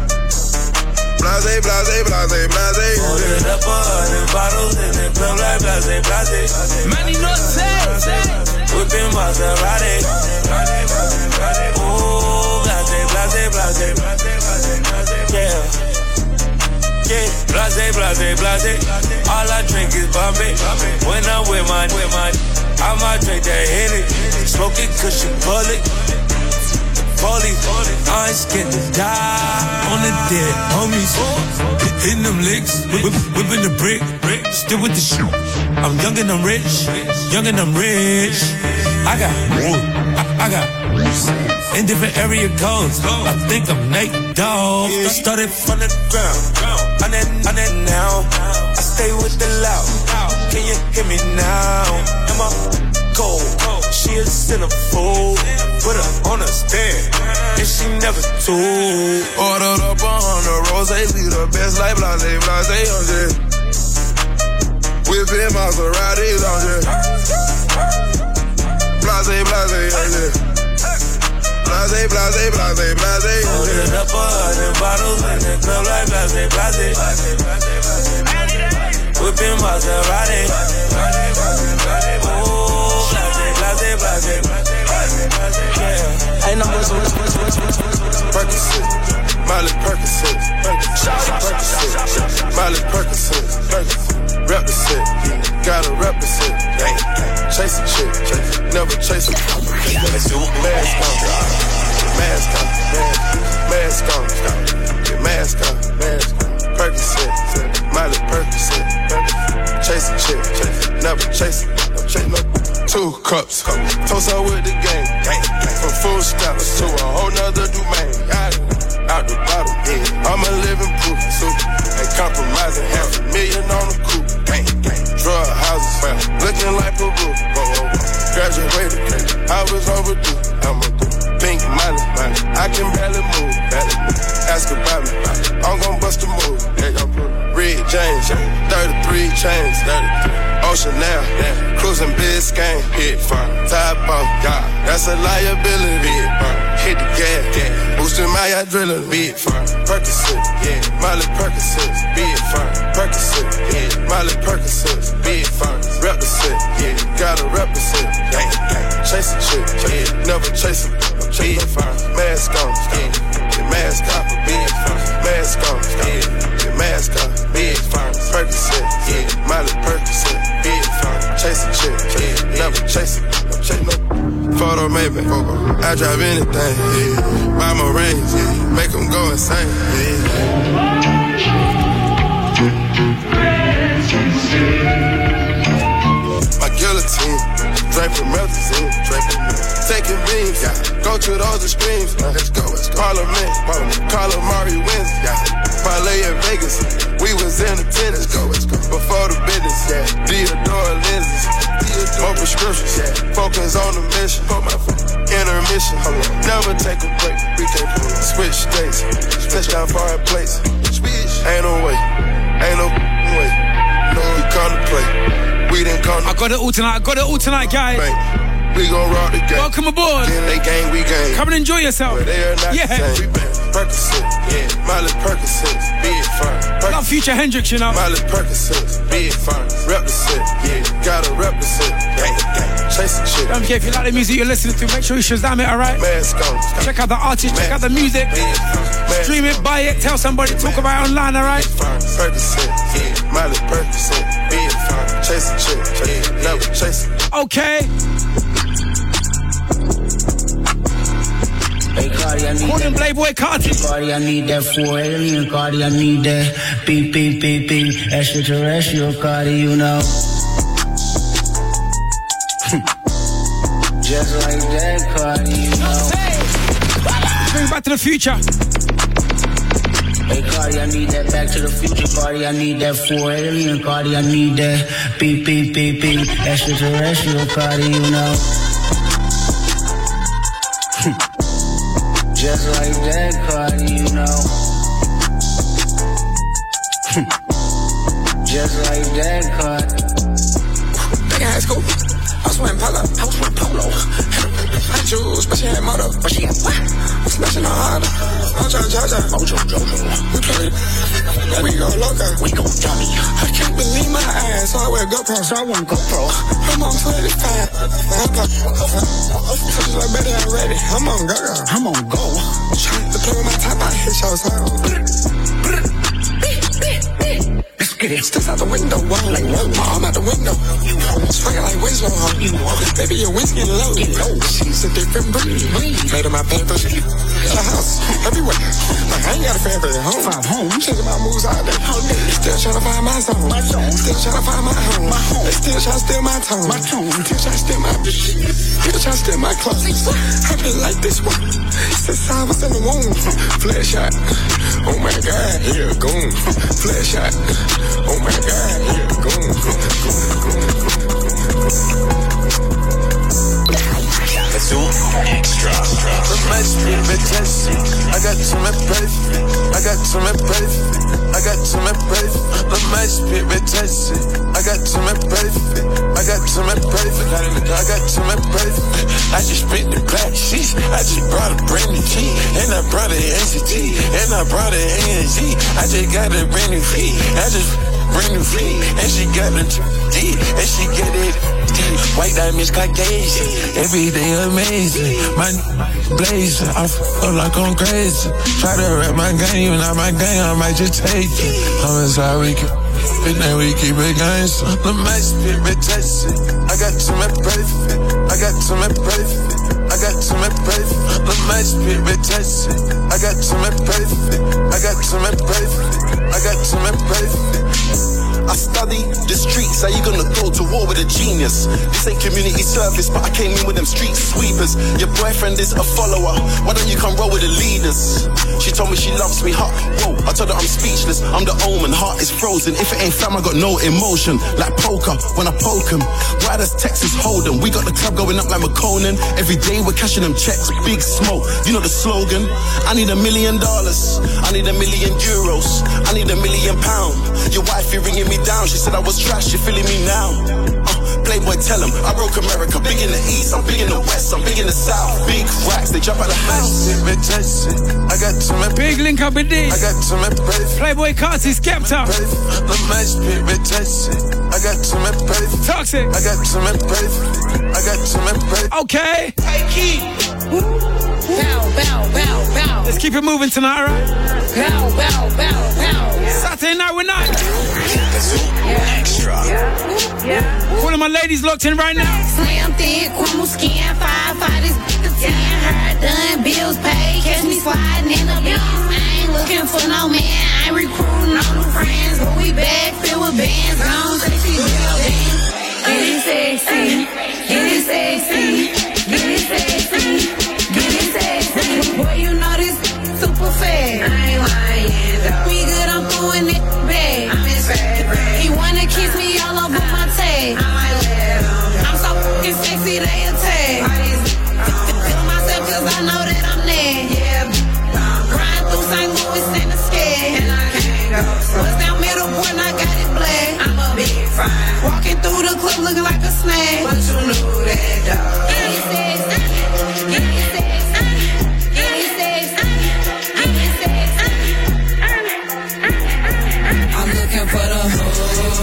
Blase. Ordered up 100 bottles in the club like blase. Money no say. Whipping Maserati. Ooh, blase. Yeah, blase. All I drink is Bombay. When I'm with my, I might drink that Henny. Smoke it 'cause you pull it. Police, I ain't scared to die on the dead homies. Hitting them licks, whipping the brick, still with the shoe. I'm young and I'm rich, I got in different area codes. I think I'm Nate Dogg. Started from the ground, on that now. I stay with the loud. Can you hear me now? Am I cold? She a centerfold. Put her on a stand, and she never told. Ordered up on the rose, we the best like blase, 100. Whipping Maserati, 100. Blase, 100. Blase. Ordered up 100 bottles in the club like blase. Whipping Maserati. Oh, blase. Ain't no Percocet, Miley Percocet, Miley Percocet, represent, gotta represent, chase a chick, never chase a mask on, Percocet, Miley Percocet, chase a chick, never chase no. 2 cups, toast up with the game. From food stamps to a whole nother domain. Out the bottom, I'm a living proof. Ain't compromising, $500,000 on the coupe. Drug houses, looking like Peru. Graduated, I was overdue. I'm a pink money, I can barely move. Ask about me, I'm gon' bust a move. Red James, 33 chains, Ocean now, cruising Biscayne, hit firm, top off, that's a liability. Hit the gas, boosting my adrenaline, big firm, Percocet, Miley Percocet, big firm, Percocet, Miley Percocet, big firm, represent, gotta represent, chase a chick, never chase a big firm, mask on, mask off, big firm, mask on, mask on, big firm, Percocet, Miley Percocet, big firm, chase a chick, never chase no. Photo maybe, I drive anything, buy my range, make them go insane. My guillotine, drape from Meltazine, taking beams, go to those extremes. Let's go. Parliament, call him Mari wins. Parlay in Vegas, we was in attendance. Let's go. Before the business, Theodore lenses, more prescriptions, focus on the mission. Intermission, never take a break. We can switch states, touchdown foreign place. Ain't no way, No, we come to play. We didn't come. I got it all tonight, guys. We gon' rock the game. Welcome aboard. They gang, we gang. Come and enjoy yourself. But they are not the same. We been Percocet, yeah. Miley Percocet, big fun. Not Future Hendrix, you know. Miley Percocet, big fun. Represent, yeah. Gotta represent. Gang, gang. Chase a chick. Don't care if you like the music you're listening to. Make sure you Shazam it, alright? Check out the artist, check out the music. Stream it, buy it, tell somebody, talk about it online, alright? Percocet, yeah. Miley Percocet, big fun. Chase a chick, yeah. Never chase it. Okay. Hey Cardi, I need Morning, Playboy Cardi. Cardi, I need that 4 alien. Cardi, I need that beep, beep, beep, beep. Extraterrestrial Cardi, you know. Just like that Cardi, you know. Bring Back to the Future. Hey Cardi, I need that Back to the Future. Cardi, I need that 4 alien. Cardi, I need that beep, beep, beep, beep. Extraterrestrial Cardi, you know. Just like that Cardi, you know. Just like that Cardi. Back in high school, I was wearing polo. I choose, but she had motor. But she had what? I'm smashing her harder. Mojo Jojo. We play. We go loca. We go dummy. I can't believe my eyes, so I wear GoPro. So I want GoPro. I'm on 25. Just like better already. I'm on go. I'm on go. Trying to play with my top, I hit shows home. Let's get it. Steps out the window, whoa. Like whoa. My arm out the window. Swinging like Winslow. Baby, your wind's getting low. She's a different breed. Made of my paper. The house everywhere. Like I ain't got a favorite home. 5 homes. Checking my moves all day. Still trying to find my zone. Still trying to find my home. They still trying to steal my tone. Still trying to steal my bitch. Still trying to steal my clothes. I've been like this one since I was in the womb. Flash shot. Oh my God, here goon. Flash shot. Oh my God, here goon. Let's do extra. I got to my breath. I got to my breath. I got to my breath. The match pit be tested. I got to my breath. I got to my breath. I got to my breath. I just spent the black sheets. I just brought a brand new G. And I brought an NCT. And I brought an ANZ. I just got a brand new fee. I just brand new fee. And she got a D. And she get it. White diamonds Caucasian. Every day amazing. My blazer, I feel like I'm crazy. Try to rap my game, not my gang, I might just take it. I'm inside, we keep it, then we keep it gangsta. The match pit be tested. I got to my breath. I got to my breath. I got to my breath. The match pit be tested. I got to my breath. I got to my breath. I got to my breath. I study the streets, how you gonna go to war with a genius? This ain't community service, but I came in with them street sweepers. Your boyfriend is a follower, why don't you come roll with the leaders? She told me she loves me, hot, whoa, I told her I'm speechless. I'm the omen, heart is frozen. If it ain't fam, I got no emotion. Like poker, when I poke him. Why does Texas hold him? We got the club going up like McConan. Every day we're cashing them checks, big smoke. You know the slogan, I need $1 million. I need €1 million. I need £1 million. Your wife, you ringing me down. She said I was trash, you feeling me now. Playboy, tell him I broke America. Big in the east, I'm big in the west, I'm big in the south. Big racks, they jump out of house. I got to my big link up with this. I got to my breath. Playboy Carti, Skepta. The match pit be tested. I got to my breath. Toxic. I got to my breath. I got to my breath. Okay. Bow, bow, bow, bow. Let's keep it moving tonight, alright? Bow, bow, bow, bow. Saturday night we're not. Extra. One of my ladies locked in right now. Slim, thick, crumble skin, 5'5", this the 10. Her done, bills paid, catch me sliding in the Benz. I ain't looking for no man, I ain't recruiting no new friends. But we back, filled with bands, don't say she real dance. Get it sexy, get it sexy, get it sexy, get it sexy. Boy, you know this super fast. I ain't lying, though. We good, I'm throwing it back. I'm his favorite. He wanna kiss me all over my tag. I'm so fucking sexy, they attack. Feel myself cause I know that I'm there. Yeah, riding through St. Louis in the sky. And I can't go slow. What's down middle point, I got it black.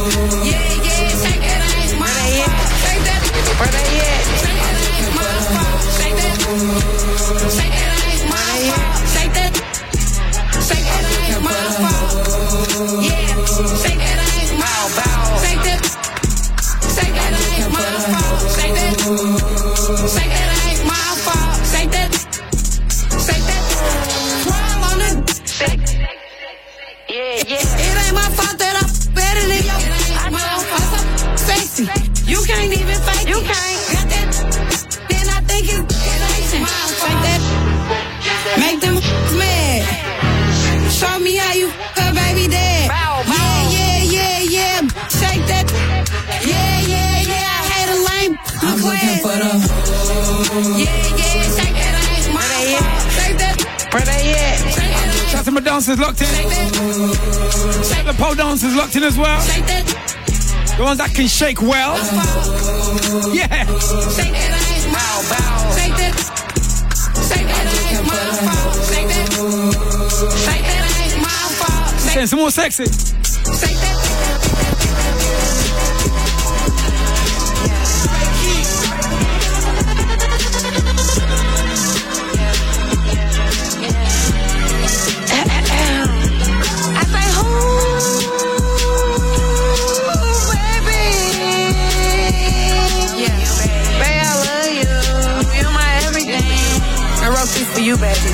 yeah, shake that ass, my fault. Shake that, where they at? Shake that ass, my fault. Shake that, shake that ass, my fault. Shake that ass, my fault. Yeah, shake that ass, my fault. Shake that ass, my fault. Shake that ass, my fault. Shake that, twirl on it. Yeah. It ain't my fault that I'm better than you. My fault, so sexy. You can't even fake it. You can't. Got that, then I think it's sexy. Shake that, make them mad. Show me how you her baby dad. Yeah. Shake that. Yeah. I hate a lame. I'm looking for the. Yeah. Shake that ass. My fault. Shake that. Where they at? Shout out to my dancers locked in. The pole dancers locked in as well. The ones that can shake well. Yeah. Shake that ass. Bow. Shake that. Shake that ass. My fault. Shake that. Shake that ass. My fault. Saying some more sexy. Shake that. For you, baby.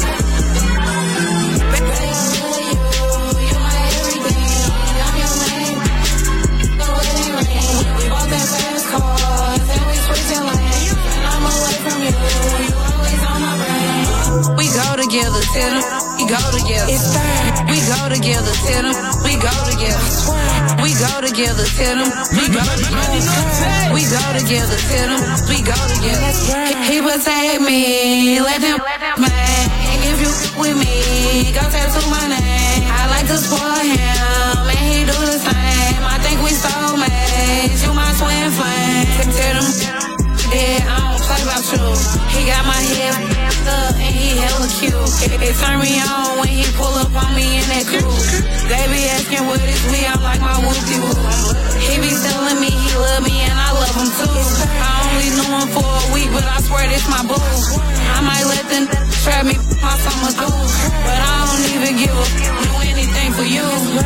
We go together, tell them. We go together. We go together, tell them. We go together. We go together, tell them. We go together. We go together, tell them. We go together. He protect me, let them man. If you with me, go tattoo my name. I like to spoil him, and he do the same. I think we soulmates. You my twin flame. Tell them, yeah, I don't play about you. He got my head up and he hella cute. It turn me on when he pull up on me in that coupe. They be asking what is we, I'm like my whoopie-whoop. He be telling me he love me and I love him too. I only knew him for a week, but I swear this my boo. I might let them trap me my summer through, but I don't even give a do anything for you.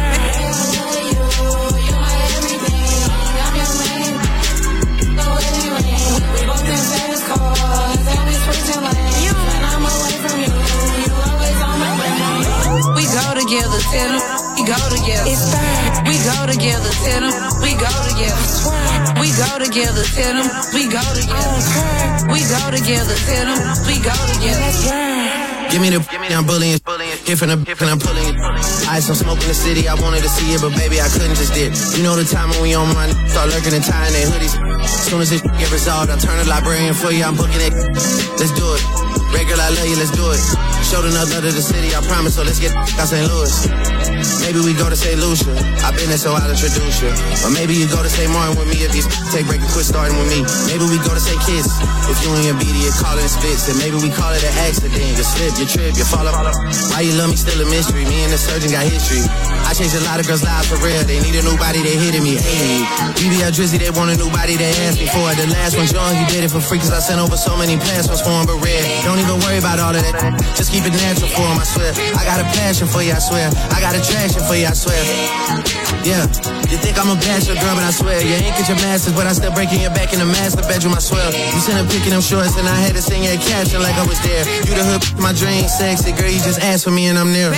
We go together, tell them. We go together. We go together, tell them. We go together. We go together, tell them. We go together. We go together, tell them. We go together. Give me the I'm bullying, hit from the and I'm pulling it. I had some smoke in the city, I wanted to see it, but baby, I couldn't just dip. You know the time when we on my start lurking and tying their hoodies. As soon as this get resolved, I'll turn a librarian for you, I'm booking it. Let's do it. Regular, I love you, let's do it. Showed another to the city, I promise, so let's get out St. Louis. Maybe we go to St. Lucia, I've been there so I'll introduce you. Or maybe you go to St. Martin with me if you take break and quit starting with me. Maybe we go to St. Kitts, if you and your BD are calling spits. And maybe we call it an accident, you slip, you trip, you fall up. Why you love me still a mystery, me and the surgeon got history. I changed a lot of girls' lives for real, they need a new body, they hitting me. Hey, BBL Drizzy, they want a new body, they asked me for it. The last one, John, he did it for free, cause I sent over so many passwords for him, but red. Don't even worry about all of that, just keep it natural for him, I swear. I got a passion for you, I swear. I got attraction for you, I swear. Yeah, you think I'm a bachelor girl, but I swear you ain't get your masters, but I still breaking your back in the master bedroom, I swear. You sent him picking them shorts and I had to sing your caption like I was there. You the hood, my dream, sexy girl, you just asked for me and I'm there.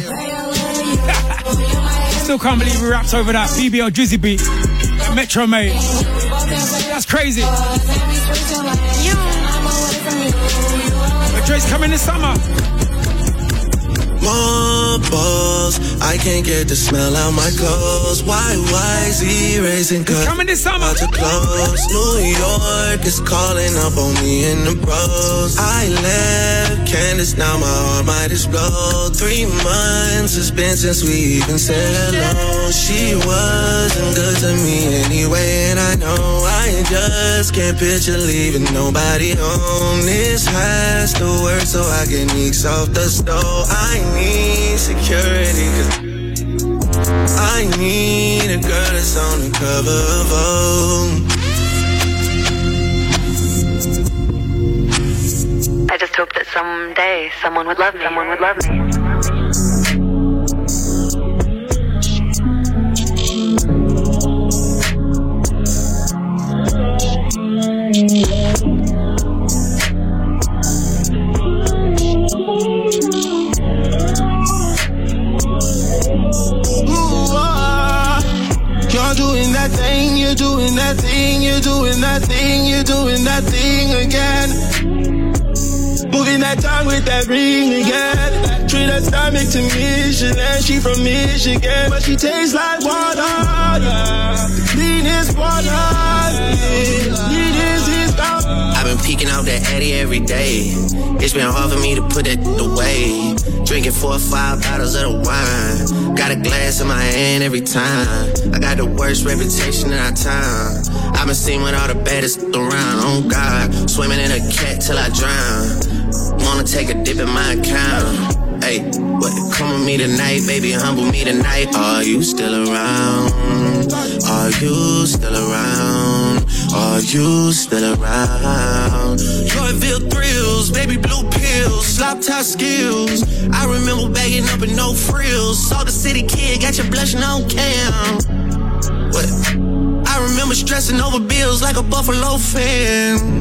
Still can't believe we rapped over that BBL Drizzy beat. Metro mate. That's crazy. But Dre's coming this summer. More balls, I can't get the smell out my clothes. YYZ racing cuts coming this summer to close. New York is calling up on me in the bros. I left Candace, now my heart might explode. 3 months it's been since we even said hello. She wasn't good to me anyway, and I know I just can't picture leaving nobody home. This has to work so I can ease off the stove. I need security, cause I need a girl that's on the cover of Vogue. I just hope that someday someone would love me. Someone would love me. You're doing that thing, you're doing that thing, you're doing that thing, you're doing that thing again. Moving that tongue with that ring again. Treat her stomach to Michelin, she from Michigan, but she tastes like water, yeah. The cleanest water, I've been peeking out that Addy every day. It's been hard for me to put it away. Drinking 4 or 5 bottles of the wine. Got a glass in my hand every time. I got the worst reputation in our town. I've been seen with all the baddest around. Oh God, swimming in a cat till I drown. Wanna take a dip in my account. Hey, what? Come with me tonight, baby, humble me tonight. Are you still around? Are you still around? Are you still around? Joyville thrills, baby blue pills, slop top skills. I remember bagging up in no frills. Saw the city kid, got you blushing on cam. What? I remember stressing over bills like a Buffalo fan.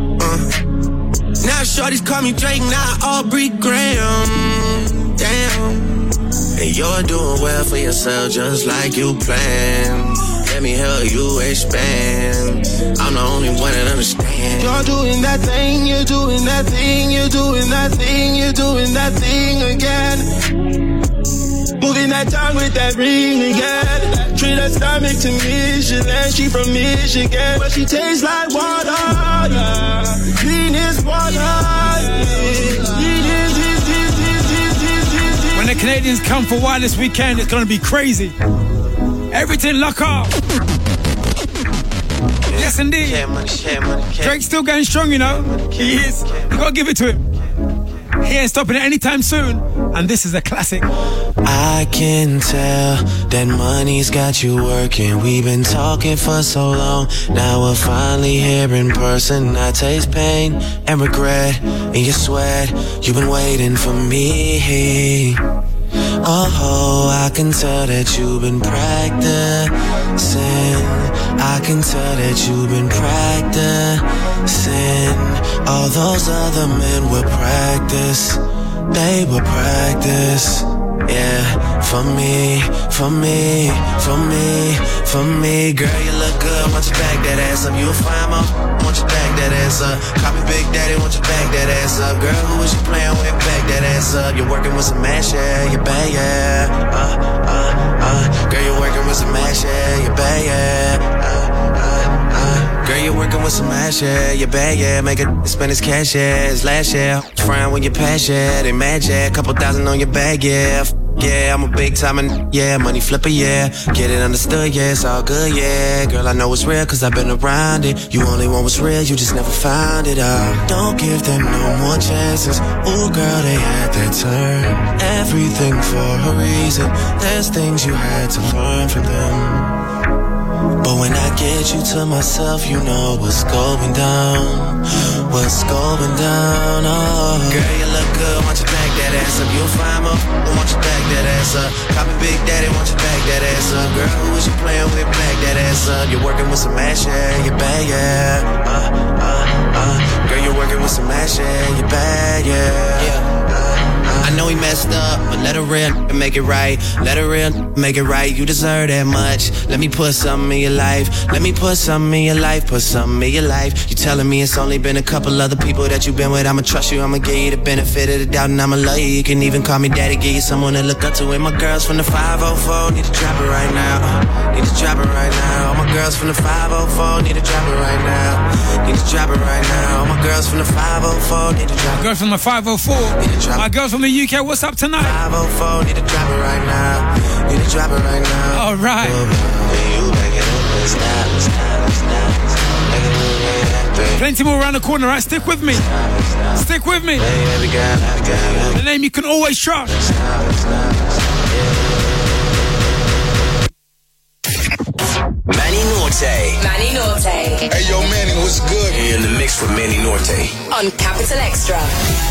Now shorties call me Drake, not Aubrey Graham. Damn. And you're doing well for yourself, just like you planned. Let me help you expand. I'm the only one that understands. You're doing that thing, you're doing that thing, you're doing that thing, you're doing that thing again. Moving that tongue with that ring again. Treat her stomach to Michelin, she from Michigan, but she tastes like water, yeah. The cleanest water, When the Canadians come for Wild this weekend, it's gonna be crazy. Everything lock up. Yes, indeed. Drake's still going strong, you know. He is. You gotta give it to him. He ain't stopping it anytime soon. And this is a classic. I can tell that money's got you working. We've been talking for so long. Now we're finally here in person. I taste pain and regret in your sweat. You've been waiting for me. Oh, I can tell that you've been practicing. I can tell that you've been practicing. All those other men will practice. They will practice. Yeah, for me, for me, for me, for me. Girl, you look good, want you back that ass up. You a fine mom, want you back that ass up. Call me Big Daddy, want you back that ass up. Girl, who is you playing with? Back that ass up. You're working with some mash, yeah, you bad, yeah. Girl, you're working with some mash, yeah, you bad, yeah. Girl, you're working with some ass, yeah, you bad, yeah. Make it spend his cash, yeah, his last, yeah. Frying when you pass, yeah, they mad, yeah. Couple thousand on your bag, yeah. Yeah, I'm a big time and yeah, money flipper, yeah. Get it understood, yeah, it's all good, yeah. Girl, I know it's real, cause I've been around it. You only want what's real, you just never found it out. Don't give them no more chances. Ooh, girl, they had their turn. Everything for a reason. There's things you had to learn from them. But when I get you to myself, you know what's going down. What's going down, oh. Girl, you look good, want you back that ass up. You a fine mom, want you back that ass up. Call me Big Daddy, want you back that ass up. Girl, who is you playing with? Back that ass up. You're working with some ass, yeah, you bad, yeah. Girl, you're working with some ass, yeah, you bad, yeah. I know he messed up, but let her real and make it right. Let her real make it right. You deserve that much. Let me put something in your life. Let me put something in your life. Put something in your life. You telling me it's only been a couple other people that you've been with. I'ma trust you, I'ma give you the benefit of the doubt, and I'ma love you. You can even call me daddy, give you someone to look up to. And my girls from the 504 need to drop it right now. Need to drop it right now. All my girls from the 504 need to drop it right now. Need to drop it right now. All my girls from the 504 need to drop it. Girls from the 504. My girls from the UK, what's up tonight? 504 need to drop it right now. Need to drop it right now. All right. Plenty more around the corner, right? Stick with me. Stick with me. The name you can always trust. Norte. Manny Norte. Hey, yo, Manny, what's good? You're in the mix with Manny Norte. On Capital Extra.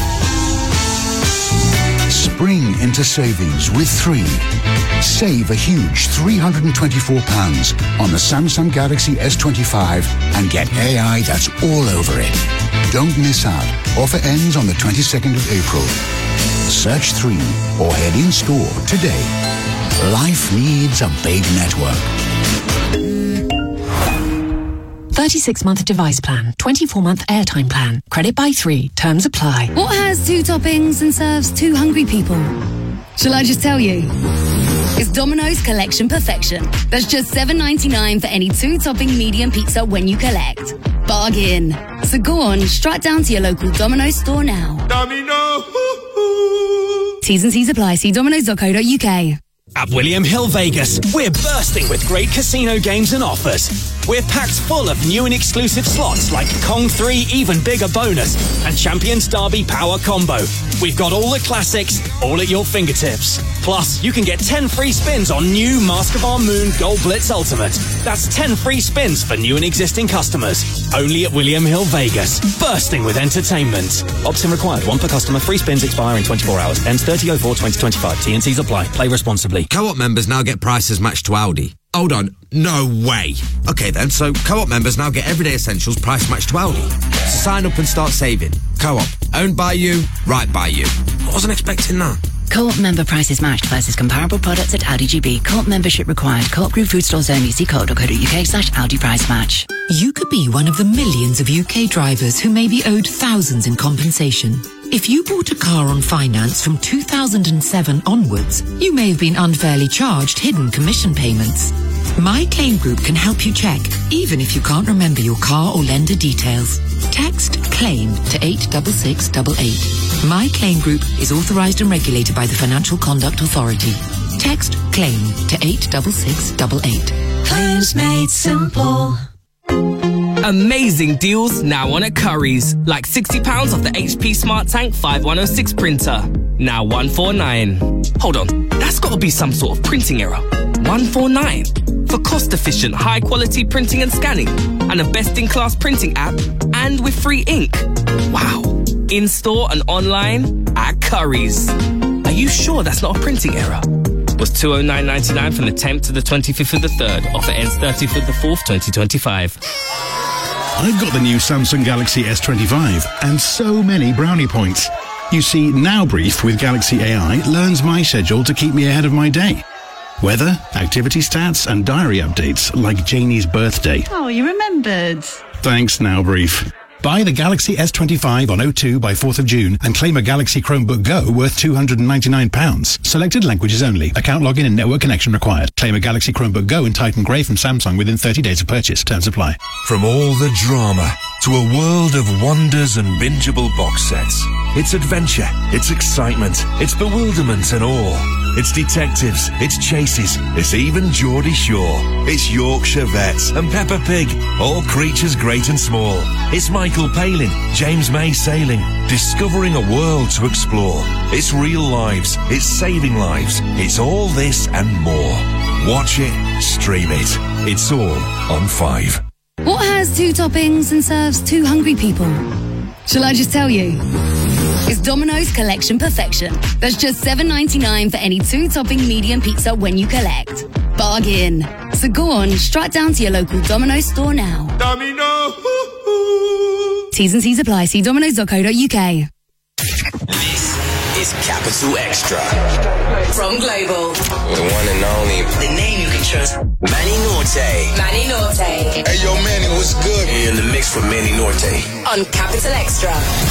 Spring into savings with 3. Save a huge £324 on the Samsung Galaxy S25 and get AI that's all over it. Don't miss out. Offer ends on the 22nd of April. Search 3 or head in store today. Life needs a big network. 36-month device plan, 24-month airtime plan. Credit by 3. Terms apply. What has 2 toppings and serves 2 hungry people? Shall I just tell you? It's Domino's Collection Perfection. That's just $7.99 for any 2-topping medium pizza when you collect. Bargain. So go on, strut down to your local Domino's store now. Domino. T's and C's apply. See domino's.co.uk. At William Hill Vegas, we're bursting with great casino games and offers. We're packed full of new and exclusive slots like Kong 3 Even Bigger Bonus and Champions Derby Power Combo. We've got all the classics, all at your fingertips. Plus, you can get 10 free spins on new Mask of Our Moon Gold Blitz Ultimate. That's 10 free spins for new and existing customers. Only at William Hill Vegas, bursting with entertainment. Opt-in required. 1 per customer. Free spins expire in 24 hours. Ends 30/04/2025. T&Cs apply. Play responsibly. Co-op members now get prices matched to Aldi. Hold on, no way. Okay then, so Co-op members now get everyday essentials price matched to Aldi. So sign up and start saving. Co-op, owned by you, right by you. I wasn't expecting that. Co-op member prices matched versus comparable products at Aldi GB. Co-op membership required. Co-op Group food stores only. See co.co.uk/Aldi price match. You could be one of the millions of UK drivers who may be owed thousands in compensation. If you bought a car on finance from 2007 onwards, you may have been unfairly charged hidden commission payments. My Claim Group can help you check, even if you can't remember your car or lender details. Text CLAIM to 86688. My Claim Group is authorised and regulated by the Financial Conduct Authority. Text CLAIM to 86688. Claims made simple. Amazing deals now on at Currys. Like £60 off the HP Smart Tank 5106 printer. Now $149. Hold on, that's got to be some sort of printing error. $149 for cost-efficient, high-quality printing and scanning, and a best-in-class printing app, and with free ink. Wow! In-store and online at Currys. Are you sure that's not a printing error? Was $209.99 from the 10th to the 25th of the 3rd. Offer ends 30th of the 4th, 2025. I've got the new Samsung Galaxy S25 and so many brownie points. You see, Now Brief with Galaxy AI learns my schedule to keep me ahead of my day. Weather, activity stats, and diary updates like Janie's birthday. Oh, you remembered. Thanks, Now Brief. Buy the Galaxy S25 on O2 by 4th of June and claim a Galaxy Chromebook Go worth £299. Selected languages only. Account login and network connection required. Claim a Galaxy Chromebook Go in Titan Grey from Samsung within 30 days of purchase. Terms apply. From all the drama to a world of wonders and bingeable box sets. It's adventure, it's excitement, it's bewilderment and awe. It's detectives, it's chases, it's even Geordie Shore. It's Yorkshire Vets and Peppa Pig, all creatures great and small. It's Michael Palin, James May sailing, discovering a world to explore. It's real lives, it's saving lives, it's all this and more. Watch it, stream it. It's all on 5. What has 2 toppings and serves 2 hungry people? Shall I just tell you? It's Domino's Collection Perfection. That's just $7.99 for any 2-topping medium pizza when you collect. Bargain. So go on, strut down to your local Domino's store now. Domino. T's and C's apply. See domino's.co.uk. This is Capital Extra. From Global. The one and only. The name you can trust. Manny Norte. Manny Norte. Hey, yo, Manny, what's good? You're in the mix with Manny Norte. On Capital Extra.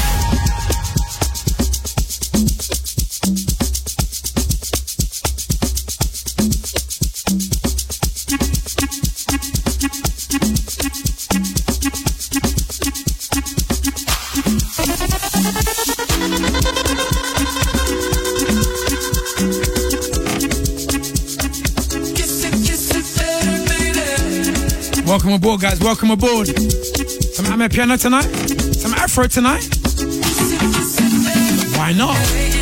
Welcome aboard, guys. Welcome aboard. Some Amapiano tonight? Some Afro tonight? Why not?